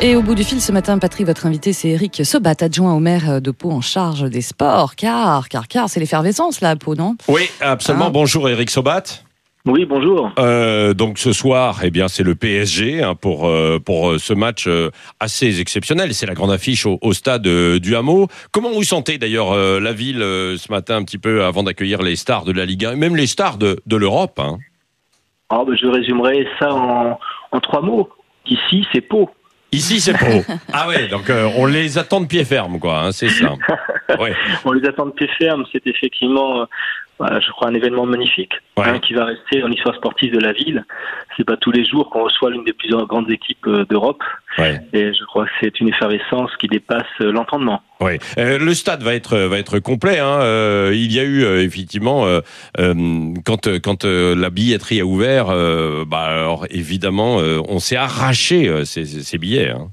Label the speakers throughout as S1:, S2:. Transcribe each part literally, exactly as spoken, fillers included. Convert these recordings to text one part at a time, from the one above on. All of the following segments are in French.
S1: Et au bout du fil ce matin, Patrick, votre invité, c'est Eric Sobat, adjoint au maire de Pau en charge des sports. Car, car, car, c'est l'effervescence là à Pau, non ?
S2: Oui, absolument.
S1: Ah.
S2: Bonjour Eric Sobat.
S3: Oui, bonjour.
S2: Euh, donc ce soir, eh bien, c'est le P S G hein, pour euh, pour ce match euh, assez exceptionnel. C'est la grande affiche au, au stade euh, du Hameau. Comment vous sentez d'ailleurs euh, la ville euh, ce matin un petit peu avant d'accueillir les stars de la Ligue un, et même les stars de, de l'Europe hein.
S3: Oh, ben, je résumerai ça en, en trois mots. Ici, c'est Pau.
S2: Ici, c'est Pau. Ah ouais, donc euh, on les attend de pied ferme, quoi. Hein, c'est ça. Ouais.
S3: On les attend de pied ferme. C'est effectivement, euh, voilà, je crois, un événement magnifique
S2: Ouais.
S3: hein, qui va rester dans l'histoire sportive de la ville. C'est pas tous les jours qu'on reçoit l'une des plus grandes équipes euh, d'Europe.
S2: Ouais.
S3: Et je crois que c'est une effervescence qui dépasse euh, l'entendement.
S2: Ouais. Euh, le stade va être va être complet. Hein. Euh, il y a eu euh, effectivement euh, euh, quand quand euh, la billetterie a ouvert, euh, bah alors évidemment euh, on s'est arraché euh, ces, ces billets. Hein.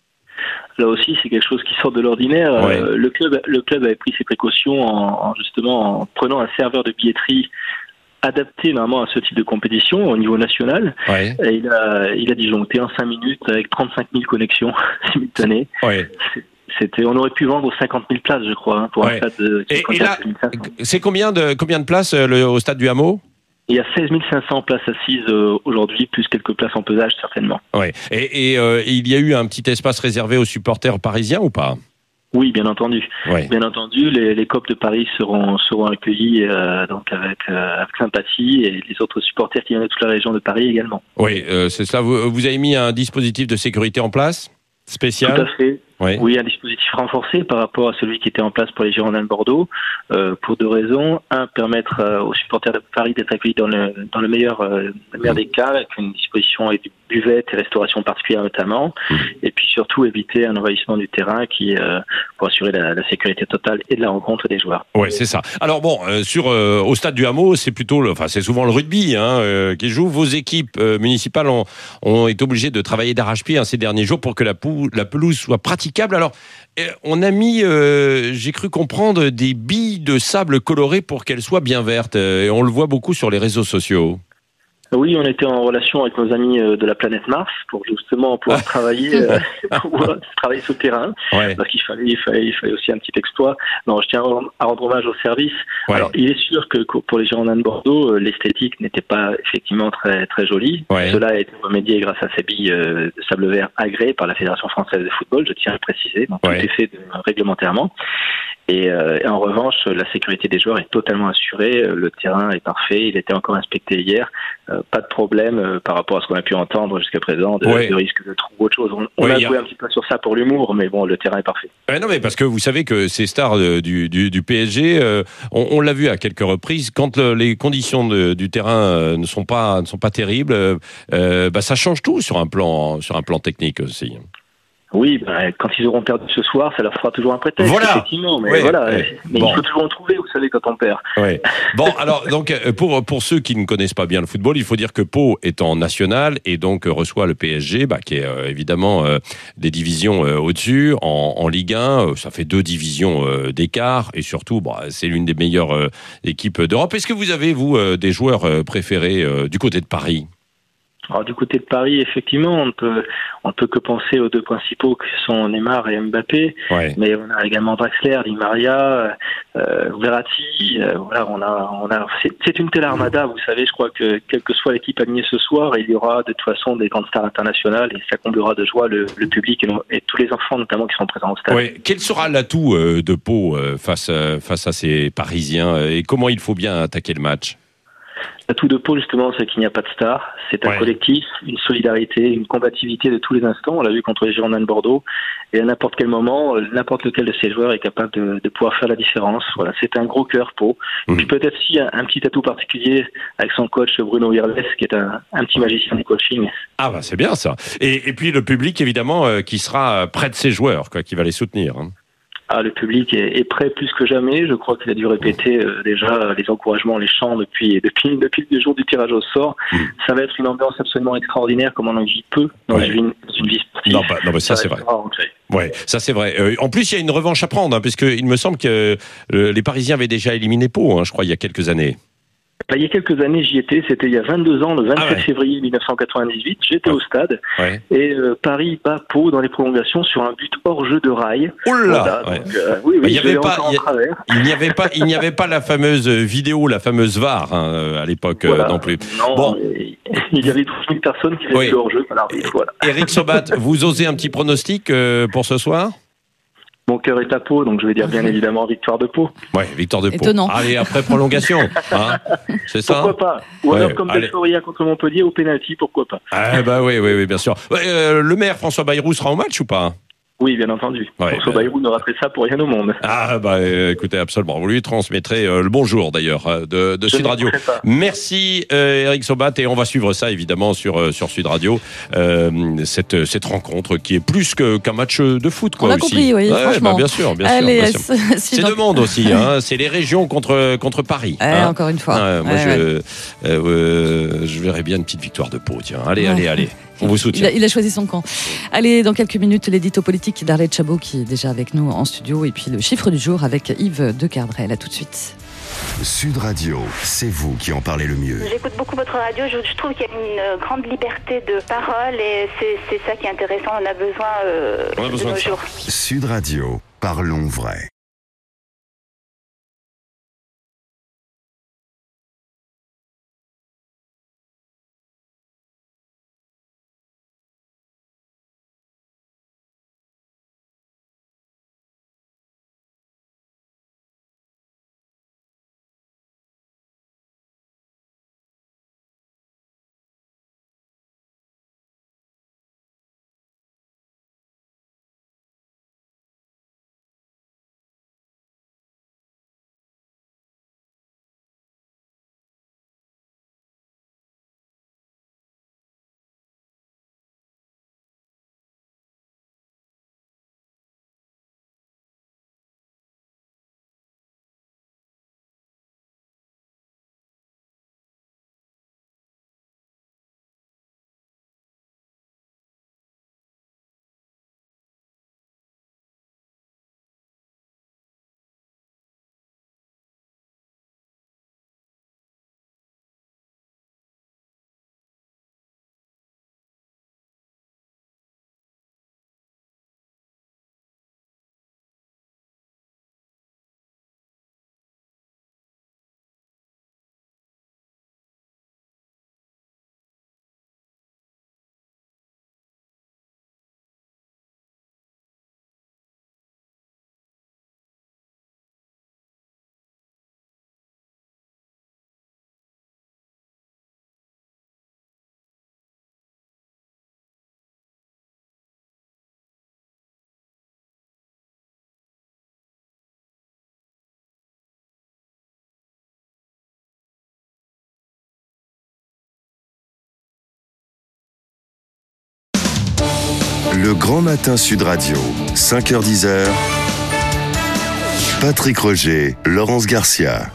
S3: Là aussi, c'est quelque chose qui sort de l'ordinaire.
S2: Ouais.
S3: Euh, le club, le club avait pris ses précautions en, en justement en prenant un serveur de billetterie adapté normalement à ce type de compétition au niveau national.
S2: Ouais.
S3: Et il a, il a disjoncté en cinq minutes avec trente-cinq mille connexions simultanées.
S2: Ouais.
S3: C'était, on aurait pu vendre cinquante mille places, je crois, hein, pour
S2: Ouais.
S3: un stade de
S2: Et, et là,
S3: cinq mille cinq cents.
S2: c'est combien de combien de places euh, le, au stade du Hameau?
S3: Il y a seize mille cinq cents places assises euh, aujourd'hui, plus quelques places en pesage certainement.
S2: Ouais. Et, et euh, il y a eu un petit espace réservé aux supporters parisiens ou pas?
S3: Oui, bien entendu.
S2: Ouais.
S3: Bien entendu, les, les copes de Paris seront seront accueillis euh, donc avec euh, avec sympathie et les autres supporters qui viennent de toute la région de Paris également.
S2: Oui, euh, c'est cela. Vous, vous avez mis un dispositif de sécurité en place spécial?
S3: Tout à fait.
S2: Oui.
S3: Oui, un dispositif renforcé par rapport à celui qui était en place pour les Girondins de Bordeaux, euh, pour deux raisons. Un, permettre euh, aux supporters de Paris d'être accueillis dans le, dans le meilleur, euh, le meilleur des cas, avec une disposition et du buvette et restauration particulière notamment.
S2: Mmh.
S3: Et puis surtout éviter un envahissement du terrain qui, euh, pour assurer la, la sécurité totale et de la rencontre des joueurs.
S2: Ouais, c'est ça. Alors bon, euh, sur euh, au stade du Hameau, c'est plutôt, le, enfin c'est souvent le rugby hein, euh, qui joue. Vos équipes euh, municipales ont, ont été obligées de travailler d'arrache-pied hein, ces derniers jours pour que la, pou- la pelouse soit praticable. Alors euh, on a mis, euh, j'ai cru comprendre, des billes de sable colorées pour qu'elles soient bien vertes. Euh, et on le voit beaucoup sur les réseaux sociaux.
S3: Oui, on était en relation avec nos amis de la planète Mars pour justement pouvoir travailler, euh, pouvoir travailler sur le terrain,
S2: Ouais.
S3: parce qu'il fallait, il fallait, il fallait aussi un petit exploit. Non, je tiens à rendre hommage au service.
S2: Ouais.
S3: Alors, il est sûr que pour les Girondins de Bordeaux, l'esthétique n'était pas effectivement très très jolie.
S2: Ouais.
S3: Cela a été remédié grâce à ces billes de sable vert agréées par la Fédération française de football. Je tiens à le préciser. Donc,
S2: Ouais.
S3: tout est fait de, réglementairement. Et, euh, et en revanche, la sécurité des joueurs est totalement assurée. Le terrain est parfait. Il était encore inspecté hier. Euh, pas de problème euh, par rapport à ce qu'on a pu entendre jusqu'à présent de,
S2: Ouais.
S3: de risque de trou ou autre chose. On, on
S2: Ouais,
S3: a
S2: y a-
S3: joué un petit peu sur ça pour l'humour, mais bon, le terrain est parfait.
S2: Ouais, non mais parce que vous savez que ces stars euh, du, du, du P S G, euh, on, on l'a vu à quelques reprises, quand le, les conditions de, du terrain euh, ne sont pas ne sont pas terribles, euh, euh, bah ça change tout sur un plan sur un plan technique aussi.
S3: Oui, ben, quand ils auront perdu ce soir, ça leur fera toujours un prétexte,
S2: Voilà.
S3: effectivement. Mais
S2: Ouais,
S3: voilà,
S2: ouais.
S3: mais
S2: Bon.
S3: il faut toujours en trouver, vous savez, quand on perd.
S2: Ouais. Bon, alors donc euh, pour pour ceux qui ne connaissent pas bien le football, il faut dire que Pau est en national et donc euh, reçoit le P S G, bah, qui est euh, évidemment euh, des divisions euh, au-dessus en, en Ligue un. Euh, ça fait deux divisions euh, d'écart et surtout, bah, c'est l'une des meilleures euh, équipes d'Europe. Est-ce que vous avez vous euh, des joueurs euh, préférés euh, du côté de Paris?
S3: Alors du côté de Paris, effectivement, on ne peut, on ne peut que penser aux deux principaux qui sont Neymar et Mbappé.
S2: Ouais.
S3: Mais on a également Draxler, Di Maria, euh, Verratti. Euh, voilà, on a, on a. C'est, c'est une telle armada, vous savez. Je crois que quelle que soit l'équipe alignée ce soir, il y aura de toute façon des grandes stars internationales et ça comblera de joie le, le public et, et tous les enfants notamment qui sont présents au stade.
S2: Ouais. Quel sera l'atout euh, de Pau euh, face euh, face à ces Parisiens euh, et comment il faut bien attaquer le match?
S3: L'atout de Pau, justement, c'est qu'il n'y a pas de star. C'est un
S2: Ouais.
S3: collectif, une solidarité, une combativité de tous les instants. On l'a vu contre les Girondins de Bordeaux. Et à n'importe quel moment, n'importe lequel de ces joueurs est capable de, de pouvoir faire la différence. Voilà, c'est un gros cœur, Pau.
S2: Mmh.
S3: Puis peut-être aussi un, un petit atout particulier avec son coach Bruno Virles, qui est un, un petit magicien du coaching.
S2: Ah bah c'est bien ça. Et, et puis le public évidemment euh, qui sera près de ses joueurs, quoi, qui va les soutenir. Hein.
S3: Ah, le public est, est prêt plus que jamais. Je crois qu'il a dû répéter euh, déjà les encouragements, les chants depuis depuis depuis le jour du tirage au sort.
S2: Mmh.
S3: Ça va être une ambiance absolument extraordinaire, comme on en vit peu dans
S2: Ouais.
S3: une, dans une vie sportive.
S2: Non, bah, non, mais ça,
S3: va
S2: c'est
S3: être
S2: vrai.
S3: rare, en fait.
S2: Ouais, ça c'est vrai. Euh, en plus, il y a une revanche à prendre, hein, parce que il me semble que euh, les Parisiens avaient déjà éliminé Pau, hein, je crois, il y a quelques années.
S3: Il y a quelques années, j'y étais, c'était il y a vingt-deux ans, le vingt-sept
S2: Ah ouais.
S3: février mille neuf cent quatre-vingt-dix-huit, j'étais au stade,
S2: Ouais.
S3: et euh, Paris bat Pau dans les prolongations sur un but hors jeu de rail.
S2: Oh là
S3: Voilà,
S2: ouais.
S3: donc, euh, oui,
S2: Bah,
S3: oui,
S2: il y
S3: je
S2: avait
S3: l'ai
S2: pas-
S3: encore en
S2: il y a-
S3: travers.
S2: Il n'y avait pas, il n'y avait pas la fameuse vidéo, la fameuse V A R hein, euh, à l'époque euh,
S3: Voilà.
S2: non plus.
S3: Non,
S2: Bon.
S3: mais il y avait douze mille personnes qui faisaient
S2: Oui.
S3: le hors jeu par l'arbitre, voilà.
S2: Éric Sobat, vous osez un petit pronostic euh, pour ce soir?
S3: Mon cœur est à Pau, donc je vais dire bien évidemment victoire de Pau.
S2: Ouais, victoire de Pau.
S1: Étonnant.
S2: Allez, après prolongation, hein, c'est ça.
S3: Pourquoi pas? Ou
S2: Ouais,
S3: alors comme
S2: allez.
S3: Belforia contre Montpellier au pénalty, pourquoi pas?
S2: Ah bah oui, oui, oui, bien sûr. Ouais, euh, le maire François Bayrou sera au match ou pas?
S3: Oui, bien entendu.
S2: Ouais,
S3: François
S2: ben-
S3: Bayrou ne raterait ça pour rien au monde.
S2: Ah bah euh, écoutez, absolument. Vous lui transmettrez euh, le bonjour d'ailleurs euh, de, de
S3: Je
S2: Sud
S3: ne
S2: Radio.
S3: manquerai pas.
S2: Merci euh, Éric Sobat et on va suivre ça évidemment sur euh, sur Sud Radio. Euh, cette cette rencontre qui est plus que qu'un match de foot quoi
S1: On a
S2: aussi.
S1: compris, oui,
S2: Ouais,
S1: franchement.
S2: bah, bien sûr, bien sûr.
S1: Allez,
S2: bien sûr.
S1: c'est
S2: C'est deux mondes aussi, hein. C'est les régions contre contre Paris.
S1: Ouais,
S2: hein.
S1: encore une fois.
S2: Ouais, moi
S1: Ouais,
S2: je
S1: ouais.
S2: euh, euh, je verrais bien une petite victoire de Pau. Tiens, allez,
S1: Ouais.
S2: allez, allez. On vous
S1: Il
S2: soutient.
S1: a, il a choisi son camp. Allez, dans quelques minutes, l'édito politique d'Arlette Chabot qui est déjà avec nous en studio. Et puis le chiffre du jour avec Yves de Cardrel. À tout de suite.
S4: Sud Radio, c'est vous qui en parlez le mieux.
S5: J'écoute beaucoup votre radio, je, je trouve qu'il y a une grande liberté de parole et c'est, c'est ça qui est intéressant, on a besoin, euh,
S2: On a besoin
S5: de nos
S2: de ça.
S5: jours.
S4: Sud Radio, parlons vrai. Le Grand Matin Sud Radio, cinq heures dix. Patrick Roger, Laurence Garcia.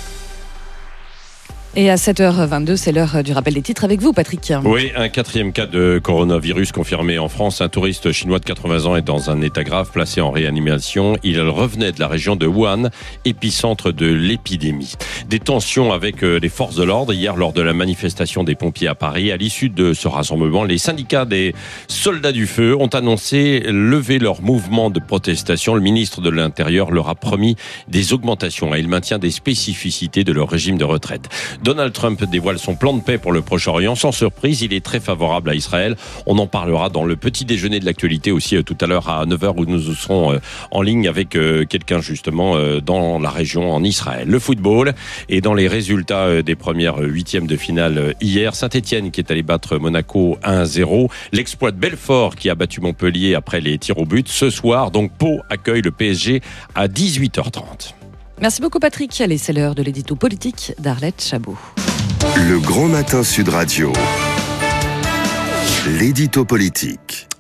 S1: Et à sept heures vingt-deux, c'est l'heure du rappel des titres avec vous, Patrick.
S2: Oui, un quatrième cas de coronavirus confirmé en France. Un touriste chinois de quatre-vingts ans est dans un état grave, placé en réanimation. Il revenait de la région de Wuhan, épicentre de l'épidémie. Des tensions avec les forces de l'ordre hier lors de la manifestation des pompiers à Paris. À l'issue de ce rassemblement, les syndicats des soldats du feu ont annoncé lever leur mouvement de protestation. Le ministre de l'Intérieur leur a promis des augmentations et il maintient des spécificités de leur régime de retraite. Donald Trump dévoile son plan de paix pour le Proche-Orient. Sans surprise, il est très favorable à Israël. On en parlera dans le petit déjeuner de l'actualité aussi euh, tout à l'heure à neuf heures où nous serons euh, en ligne avec euh, quelqu'un justement euh, dans la région en Israël. Le football et dans les résultats euh, des premières huitièmes de finale euh, hier, Saint-Etienne qui est allé battre Monaco un à zéro. L'exploit de Belfort qui a battu Montpellier après les tirs au but. Ce soir, donc Pau accueille le P S G à dix-huit heures trente.
S1: Merci beaucoup, Patrick. Allez, c'est l'heure de l'édito politique d'Arlette Chabot.
S4: Le Grand Matin Sud Radio, l'édito politique.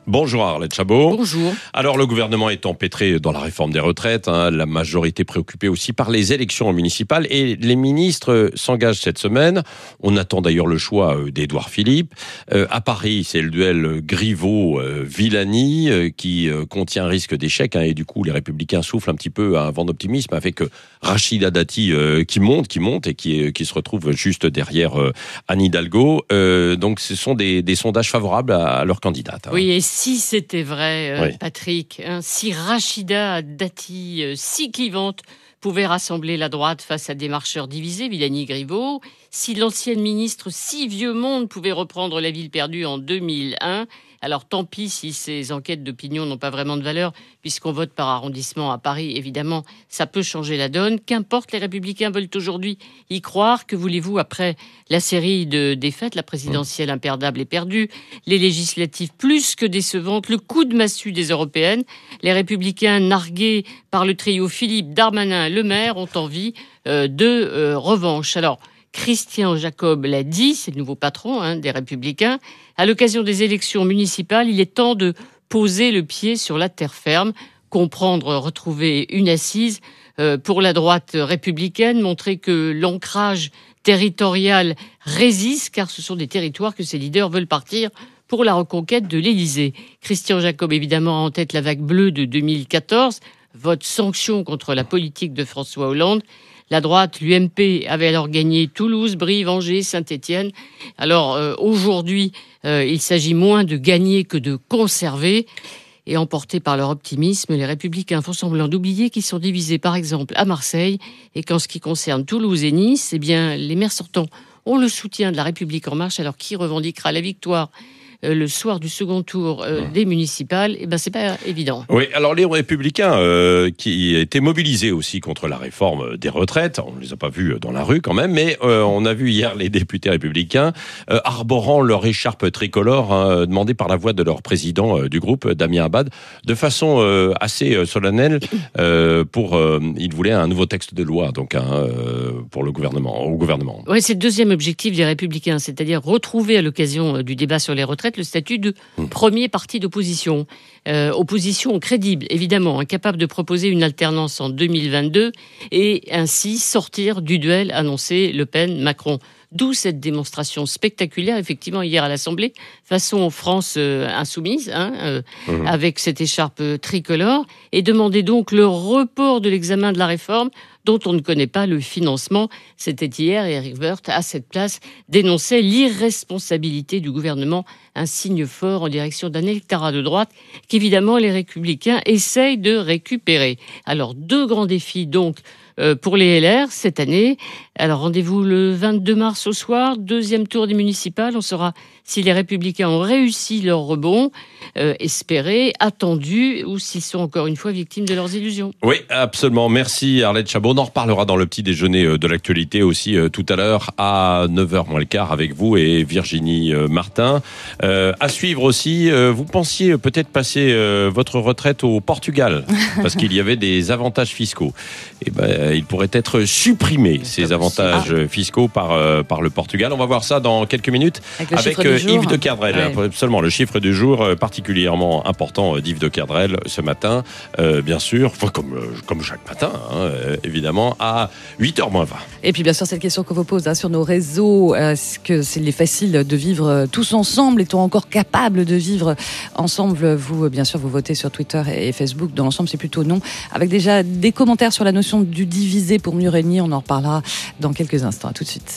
S2: Bonjour Arlette Chabot.
S1: Bonjour.
S2: Alors le gouvernement est empêtré dans la réforme des retraites, hein, la majorité préoccupée aussi par les élections municipales et les ministres s'engagent cette semaine. On attend d'ailleurs le choix d'Édouard Philippe. Euh, à Paris, c'est le duel Griveaux-Villani euh, qui euh, contient un risque d'échec, hein, et du coup les Républicains soufflent un petit peu un vent d'optimisme avec euh, Rachida Dati euh, qui monte, qui monte et qui, euh, qui se retrouve juste derrière euh, Anne Hidalgo. Euh, donc ce sont des, des sondages favorables à, à leur candidate. Hein.
S6: Oui, et si c'était vrai, euh,
S2: Oui.
S6: Patrick, hein, si Rachida Dati, euh, si clivante, pouvait rassembler la droite face à des marcheurs divisés, Villani Griveaux, si l'ancienne ministre si vieux monde pouvait reprendre la ville perdue en deux mille un, alors tant pis si ces enquêtes d'opinion n'ont pas vraiment de valeur, puisqu'on vote par arrondissement à Paris, évidemment, ça peut changer la donne. Qu'importe, les Républicains veulent aujourd'hui y croire. Que voulez-vous après la série de défaites, la présidentielle imperdable et perdue, les législatives plus que décevantes, le coup de massue des européennes, les Républicains nargués par le trio Philippe, Darmanin, Le Maire ont envie euh, de euh, revanche. Alors, Christian Jacob l'a dit, c'est le nouveau patron hein, des Républicains. À l'occasion des élections municipales, il est temps de poser le pied sur la terre ferme, comprendre, retrouver une assise euh, pour la droite républicaine, montrer que l'ancrage territorial résiste, car ce sont des territoires que ses leaders veulent partir pour la reconquête de l'Élysée. Christian Jacob, évidemment, a en tête la vague bleue de deux mille quatorze, vote sanction contre la politique de François Hollande. La droite, l'U M P, avait alors gagné Toulouse, Brive, Angers, Saint-Étienne. Alors euh, aujourd'hui, euh, il s'agit moins de gagner que de conserver. Et emportés par leur optimisme, les Républicains font semblant d'oublier qu'ils sont divisés, par exemple, à Marseille. Et qu'en ce qui concerne Toulouse et Nice, eh bien, les maires sortants ont le soutien de la République En Marche. Alors qui revendiquera la victoire Euh, le soir du second tour euh, des municipales, eh ben c'est pas évident.
S2: Oui, alors les Républicains euh, qui étaient mobilisés aussi contre la réforme des retraites, on ne les a pas vus dans la rue quand même, mais euh, on a vu hier les députés républicains euh, arborant leur écharpe tricolore, hein, demandée par la voix de leur président euh, du groupe, Damien Abad, de façon euh, assez euh, solennelle. Euh, pour, euh, ils voulaient un nouveau texte de loi, donc hein, euh, pour le gouvernement, au gouvernement.
S6: Oui, c'est le deuxième objectif des Républicains, c'est-à-dire retrouver à l'occasion du débat sur les retraites le statut de premier parti d'opposition. Euh, opposition crédible, évidemment, incapable de proposer une alternance en deux mille vingt-deux et ainsi sortir du duel annoncé Le Pen-Macron. D'où cette démonstration spectaculaire, effectivement, hier à l'Assemblée, façon France euh, insoumise, hein, euh, mmh. avec cette écharpe tricolore, et demander donc le report de l'examen de la réforme dont on ne connaît pas le financement. C'était hier, et Éric Woerth, à cette place, dénonçait l'irresponsabilité du gouvernement, un signe fort en direction d'un électorat de droite qu'évidemment les Républicains essayent de récupérer. Alors, deux grands défis, donc, Euh, pour les L R cette année. Alors rendez-vous le vingt-deux mars au soir, deuxième tour des municipales. On saura si les Républicains ont réussi leur rebond, euh, espéré, attendu, ou s'ils sont encore une fois victimes de leurs illusions.
S2: Oui, absolument. Merci Arlette Chabot. On en reparlera dans le petit déjeuner de l'actualité aussi euh, tout à l'heure à neuf heures moins le quart avec vous et Virginie euh, Martin. Euh, à suivre aussi, euh, vous pensiez peut-être passer euh, votre retraite au Portugal parce qu'il y avait des avantages fiscaux. Et ben il pourrait être supprimé, ces avantages ah. fiscaux par, euh, par le Portugal. On va voir ça dans quelques minutes avec, avec euh, Yves de Kerdrel. Ouais. Seulement le chiffre du jour euh, particulièrement important d'Yves de Kerdrel ce matin, euh, bien sûr, enfin, comme, euh, comme chaque matin, hein, euh, évidemment, à huit heures moins vingt.
S1: Et puis bien sûr, cette question qu'on vous pose hein, sur nos réseaux, euh, est-ce que c'est facile de vivre tous ensemble? Est-on encore capable de vivre ensemble? Vous, bien sûr, vous votez sur Twitter et Facebook. Dans l'ensemble, c'est plutôt non. Avec déjà des commentaires sur la notion du diviser pour mieux régner. On en reparlera dans quelques instants. À tout de suite.